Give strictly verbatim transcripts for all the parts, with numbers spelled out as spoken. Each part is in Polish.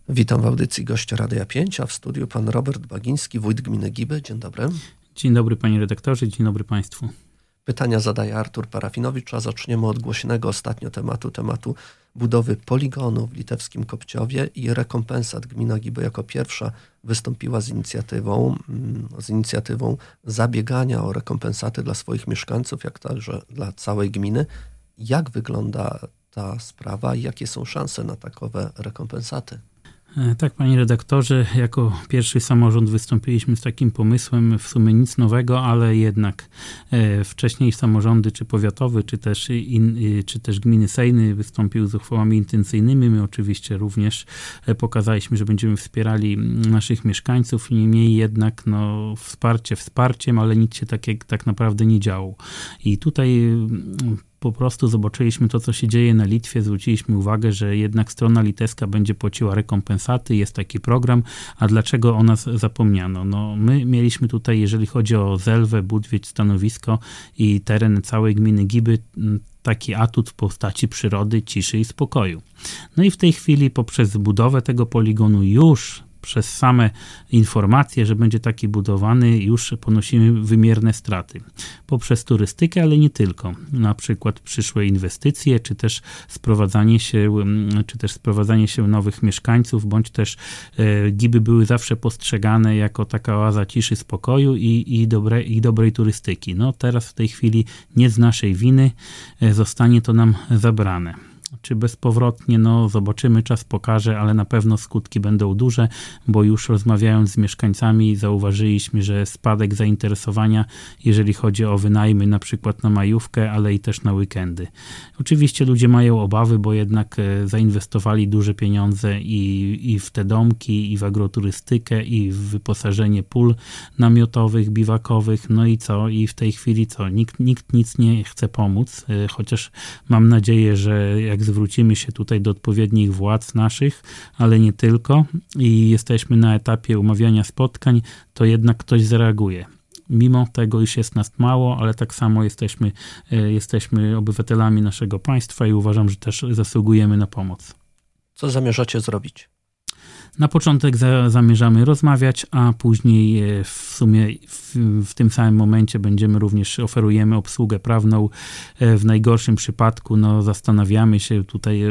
Witam w audycji gościa Radia pięć, a w studiu pan Robert Bagiński, wójt gminy Giby. Dzień dobry. Dzień dobry panie redaktorze, dzień dobry państwu. Pytania zadaje Artur Parafinowicz, a zaczniemy od głośnego ostatnio tematu, tematu budowy poligonu w litewskim Kopciowie i rekompensat. Gmina Giby jako pierwsza wystąpiła z inicjatywą, z inicjatywą zabiegania o rekompensaty dla swoich mieszkańców, jak także dla całej gminy. Jak wygląda ta sprawa i jakie są szanse na takowe rekompensaty? Tak, panie redaktorze, jako pierwszy samorząd wystąpiliśmy z takim pomysłem, w sumie nic nowego, ale jednak e, wcześniej samorządy, czy powiatowe, czy też, in, czy też gminy sejny wystąpiły z uchwałami intencyjnymi. My oczywiście również e, pokazaliśmy, że będziemy wspierali naszych mieszkańców, niemniej jednak no, wsparcie wsparciem, ale nic się tak, tak naprawdę nie działo. I tutaj po prostu zobaczyliśmy to, co się dzieje na Litwie, zwróciliśmy uwagę, że jednak strona litewska będzie płaciła rekompensaty, jest taki program, a dlaczego o nas zapomniano? No, my mieliśmy tutaj, jeżeli chodzi o Zelwę, Budwiedź, stanowisko i teren całej gminy Giby, taki atut w postaci przyrody, ciszy i spokoju. No i w tej chwili poprzez budowę tego poligonu już przez same informacje, że będzie taki budowany, już ponosimy wymierne straty. Poprzez turystykę, ale nie tylko. Na przykład przyszłe inwestycje, czy też sprowadzanie się, czy też sprowadzanie się nowych mieszkańców, bądź też e, Giby były zawsze postrzegane jako taka oaza ciszy, spokoju i, i, dobre, i dobrej turystyki. No teraz w tej chwili nie z naszej winy e, zostanie to nam zabrane. Czy bezpowrotnie, no zobaczymy, czas pokaże, ale na pewno skutki będą duże, bo już rozmawiając z mieszkańcami zauważyliśmy, że spadek zainteresowania, jeżeli chodzi o wynajmy na przykład na majówkę, ale i też na weekendy. Oczywiście ludzie mają obawy, bo jednak zainwestowali duże pieniądze i, i w te domki, i w agroturystykę, i w wyposażenie pól namiotowych, biwakowych, no i co? I w tej chwili co? Nikt, nikt nic nie chce pomóc, chociaż mam nadzieję, że jak zwrócimy się tutaj do odpowiednich władz naszych, ale nie tylko i jesteśmy na etapie umawiania spotkań, to jednak ktoś zareaguje. Mimo tego, iż jest nas mało, ale tak samo jesteśmy, jesteśmy obywatelami naszego państwa i uważam, że też zasługujemy na pomoc. Co zamierzacie zrobić? Na początek za, zamierzamy rozmawiać, a później w sumie w, w tym samym momencie będziemy również, oferujemy obsługę prawną. W najgorszym przypadku no, zastanawiamy się tutaj,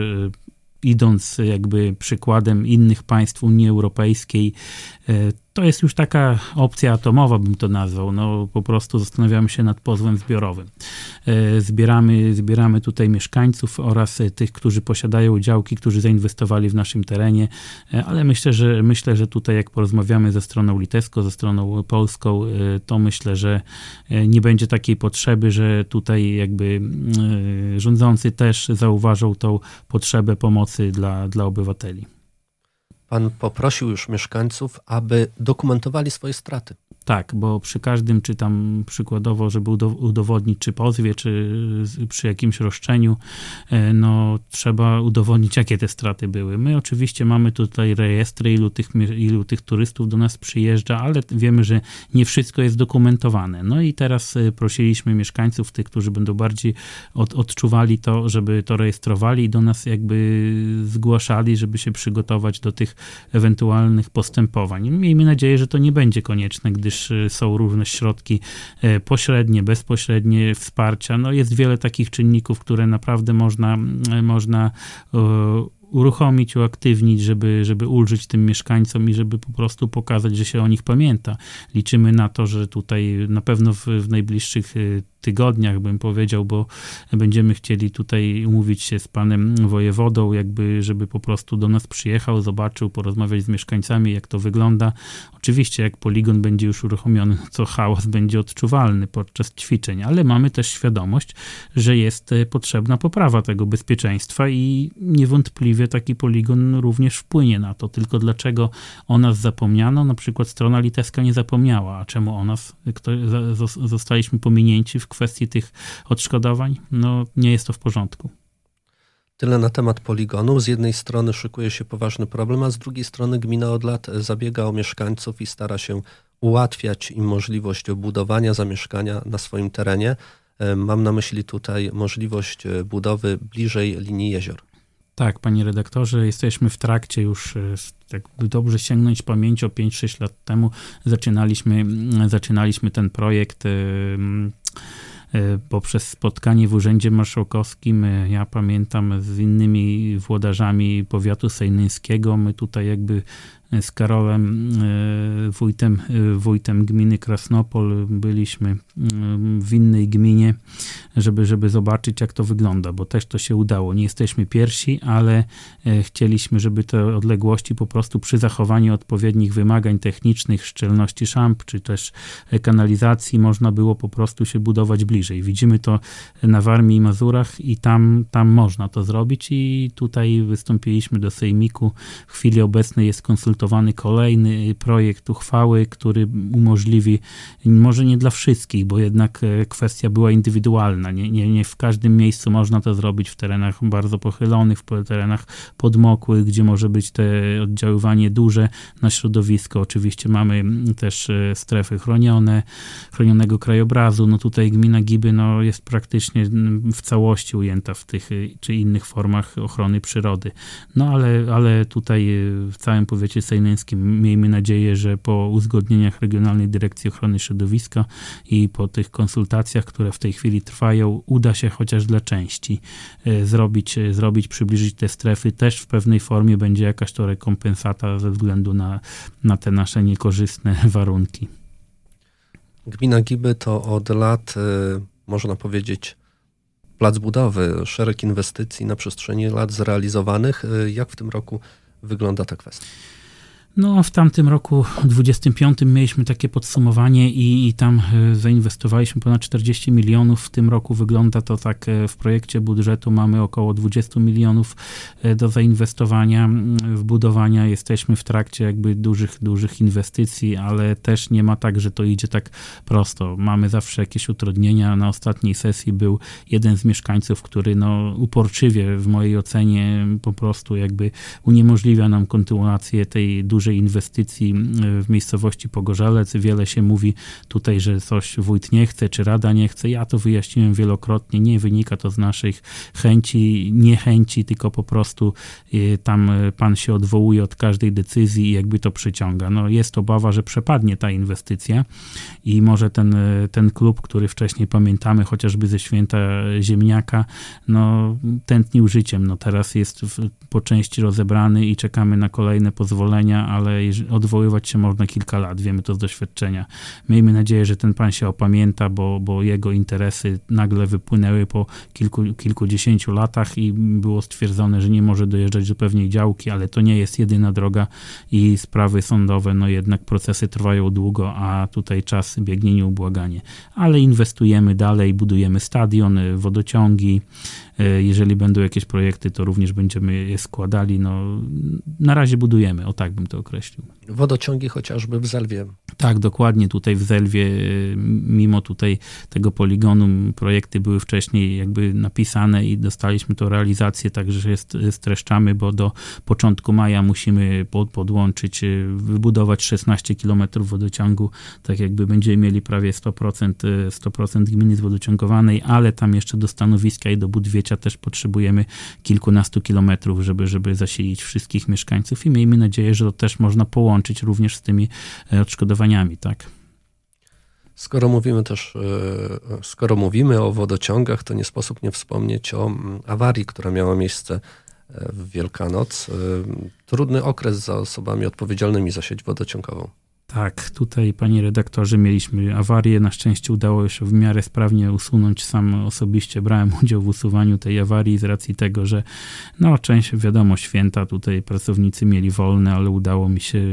idąc jakby przykładem innych państw Unii Europejskiej, to jest już taka opcja atomowa, bym to nazwał. No, po prostu zastanawiamy się nad pozwem zbiorowym. Zbieramy, zbieramy tutaj mieszkańców oraz tych, którzy posiadają działki, którzy zainwestowali w naszym terenie, ale myślę, że myślę, że tutaj jak porozmawiamy ze stroną litewską, ze stroną polską, to myślę, że nie będzie takiej potrzeby, że tutaj jakby rządzący też zauważą tą potrzebę pomocy dla, dla obywateli. Pan poprosił już mieszkańców, aby dokumentowali swoje straty. Tak, bo przy każdym, czy tam przykładowo, żeby udowodnić, czy pozwie, czy przy jakimś roszczeniu, no trzeba udowodnić, jakie te straty były. My oczywiście mamy tutaj rejestry, ilu tych, ilu tych turystów do nas przyjeżdża, ale wiemy, że nie wszystko jest dokumentowane. No i teraz prosiliśmy mieszkańców, tych, którzy będą bardziej od, odczuwali to, żeby to rejestrowali i do nas jakby zgłaszali, żeby się przygotować do tych ewentualnych postępowań. Miejmy nadzieję, że to nie będzie konieczne, gdyż są różne środki pośrednie, bezpośrednie wsparcia. No jest wiele takich czynników, które naprawdę można, można uruchomić, uaktywnić, żeby, żeby ulżyć tym mieszkańcom i żeby po prostu pokazać, że się o nich pamięta. Liczymy na to, że tutaj na pewno w, w najbliższych tygodniach, bym powiedział, bo będziemy chcieli tutaj umówić się z panem wojewodą, jakby, żeby po prostu do nas przyjechał, zobaczył, porozmawiać z mieszkańcami, jak to wygląda. Oczywiście, jak poligon będzie już uruchomiony, to hałas będzie odczuwalny podczas ćwiczeń, ale mamy też świadomość, że jest potrzebna poprawa tego bezpieczeństwa i niewątpliwie taki poligon również wpłynie na to. Tylko dlaczego o nas zapomniano? Na przykład strona litewska nie zapomniała, a czemu o nas kto, zostaliśmy pominięci w kwestii tych odszkodowań? No nie jest to w porządku. Tyle na temat poligonu. Z jednej strony szykuje się poważny problem, a z drugiej strony gmina od lat zabiega o mieszkańców i stara się ułatwiać im możliwość budowania zamieszkania na swoim terenie. Mam na myśli tutaj możliwość budowy bliżej linii jezior. Tak, panie redaktorze, jesteśmy w trakcie już, jakby dobrze sięgnąć pamięcią, pięć sześć lat temu zaczynaliśmy, zaczynaliśmy ten projekt poprzez spotkanie w Urzędzie Marszałkowskim. Ja pamiętam z innymi włodarzami powiatu sejnyńskiego. My tutaj jakby z Karolem, wójtem, wójtem gminy Krasnopol, byliśmy w innej gminie, żeby, żeby zobaczyć, jak to wygląda, bo też to się udało. Nie jesteśmy pierwsi, ale chcieliśmy, żeby te odległości po prostu przy zachowaniu odpowiednich wymagań technicznych, szczelności szamb, czy też kanalizacji, można było po prostu się budować bliżej. Widzimy to na Warmii i Mazurach i tam, tam można to zrobić i tutaj wystąpiliśmy do Sejmiku. W chwili obecnej jest konsultowany kolejny projekt uchwały, który umożliwi, może nie dla wszystkich, bo jednak kwestia była indywidualna. Nie, nie, nie w każdym miejscu można to zrobić, w terenach bardzo pochylonych, w terenach podmokłych, gdzie może być te oddziaływanie duże na środowisko. Oczywiście mamy też strefy chronione, chronionego krajobrazu. No tutaj gmina Giby no, jest praktycznie w całości ujęta w tych czy innych formach ochrony przyrody. No ale, ale tutaj w całym powiecie sejneńskim miejmy nadzieję, że po uzgodnieniach Regionalnej Dyrekcji Ochrony Środowiska i po tych konsultacjach, które w tej chwili trwają, uda się chociaż dla części zrobić, zrobić przybliżyć te strefy. Też w pewnej formie będzie jakaś to rekompensata ze względu na, na te nasze niekorzystne warunki. Gmina Giby to od lat, można powiedzieć, plac budowy, szereg inwestycji na przestrzeni lat zrealizowanych. Jak w tym roku wygląda ta kwestia? No, w tamtym roku dwudziestym piątym mieliśmy takie podsumowanie i, i tam zainwestowaliśmy ponad czterdzieści milionów. W tym roku wygląda to tak, w projekcie budżetu mamy około dwadzieścia milionów do zainwestowania w budowania. Jesteśmy w trakcie jakby dużych, dużych inwestycji, ale też nie ma tak, że to idzie tak prosto. Mamy zawsze jakieś utrudnienia. Na ostatniej sesji był jeden z mieszkańców, który no uporczywie w mojej ocenie po prostu jakby uniemożliwia nam kontynuację tej dużej inwestycji w miejscowości Pogorzelec. Wiele się mówi tutaj, że coś wójt nie chce, czy rada nie chce. Ja to wyjaśniłem wielokrotnie. Nie wynika to z naszych chęci, niechęci, tylko po prostu tam pan się odwołuje od każdej decyzji i jakby to przyciąga. No jest obawa, że przepadnie ta inwestycja i może ten, ten klub, który wcześniej pamiętamy, chociażby ze święta ziemniaka, no tętnił życiem. No teraz jest w, po części rozebrany i czekamy na kolejne pozwolenia, ale odwoływać się można kilka lat, wiemy to z doświadczenia. Miejmy nadzieję, że ten pan się opamięta, bo, bo jego interesy nagle wypłynęły po kilku, kilkudziesięciu latach i było stwierdzone, że nie może dojeżdżać do pewnej działki, ale to nie jest jedyna droga i sprawy sądowe, no jednak procesy trwają długo, a tutaj czas biegnie nieubłaganie. Ale inwestujemy dalej, budujemy stadion, wodociągi. Jeżeli będą jakieś projekty, to również będziemy je składali. No, na razie budujemy, o tak bym to określił. Wodociągi chociażby w Zelwie. Tak, dokładnie tutaj w Zelwie, mimo tutaj tego poligonu, projekty były wcześniej jakby napisane i dostaliśmy to realizację, także jest, streszczamy, bo do początku maja musimy pod, podłączyć, wybudować szesnaście kilometrów wodociągu, tak jakby będziemy mieli prawie sto procent, sto procent gminy zwodociągowanej, ale tam jeszcze do stanowiska i do Budwiecia też potrzebujemy kilkunastu kilometrów, żeby, żeby zasilić wszystkich mieszkańców i miejmy nadzieję, że to też można połączyć również z tymi odszkodowaniami, tak. Skoro mówimy też, skoro mówimy o wodociągach, to nie sposób nie wspomnieć o awarii, która miała miejsce w Wielkanoc. Trudny okres za osobami odpowiedzialnymi za sieć wodociągową. Tak, tutaj panie redaktorze mieliśmy awarię, na szczęście udało się w miarę sprawnie usunąć, sam osobiście brałem udział w usuwaniu tej awarii z racji tego, że no część, wiadomo, święta, tutaj pracownicy mieli wolne, ale udało mi się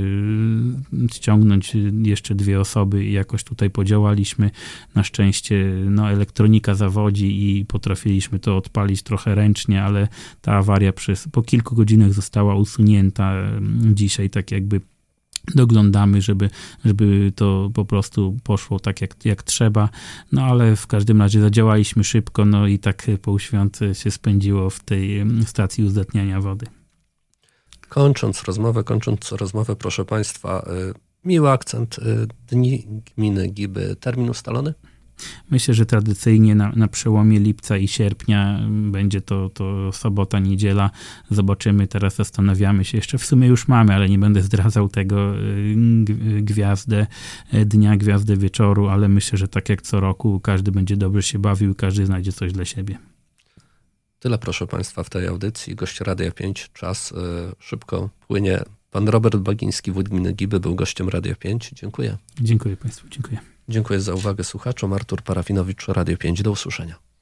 ściągnąć jeszcze dwie osoby i jakoś tutaj podziałaliśmy, na szczęście no elektronika zawodzi i potrafiliśmy to odpalić trochę ręcznie, ale ta awaria przez, po kilku godzinach została usunięta dzisiaj, tak jakby doglądamy, żeby, żeby to po prostu poszło tak jak, jak trzeba, no ale w każdym razie zadziałaliśmy szybko, no i tak półświąt się spędziło w tej stacji uzdatniania wody. Kończąc rozmowę, kończąc rozmowę, proszę Państwa, miły akcent, Dni Gminy Giby, termin ustalony? Myślę, że tradycyjnie na, na przełomie lipca i sierpnia będzie to, to sobota, niedziela. Zobaczymy, teraz zastanawiamy się. Jeszcze w sumie już mamy, ale nie będę zdradzał tego, gwiazdę dnia, gwiazdę wieczoru, ale myślę, że tak jak co roku każdy będzie dobrze się bawił i każdy znajdzie coś dla siebie. Tyle, proszę Państwa, w tej audycji. Gość Radia pięć. Czas y, szybko płynie. Pan Robert Bagiński, wójt gminy Giby, był gościem Radia pięć. Dziękuję. Dziękuję Państwu. Dziękuję. Dziękuję za uwagę słuchaczom. Artur Parafinowicz, Radio pięć. Do usłyszenia.